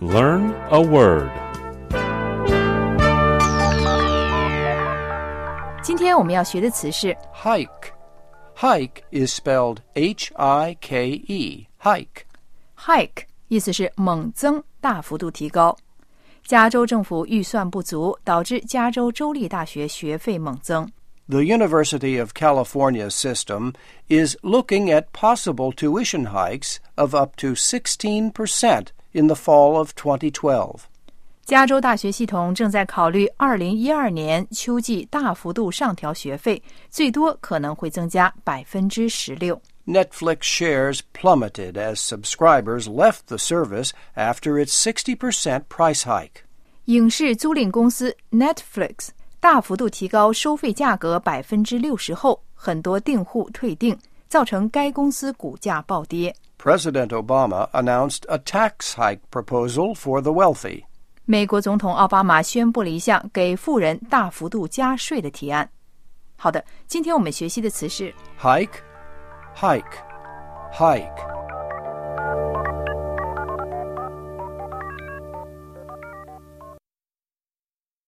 Learn a word. 今天我们要学的词是 Hike. Hike is spelled H-I-K-E. Hike. hike 意思是猛增、大幅度提高。加州政府预算不足，导致加州州立大学学费猛增。 The University of California's system is looking at possible tuition hikes of up to 16% in the fall of 2012. 加州大学系统正在考虑2012年秋季大幅度上调学费，最多可能会增加16%。 Netflix shares plummeted as subscribers left the service after its 60% price hike. 影视租赁公司 Netflix 大幅度提高收费价格60%后，很多订户退订，造成该公司股价暴跌。 President Obama announced a tax hike proposal for the wealthy. 美国总统奥巴马宣布了一项给富人大幅度加税的提案。好的，今天我们学习的词是 Hike, hike, hike.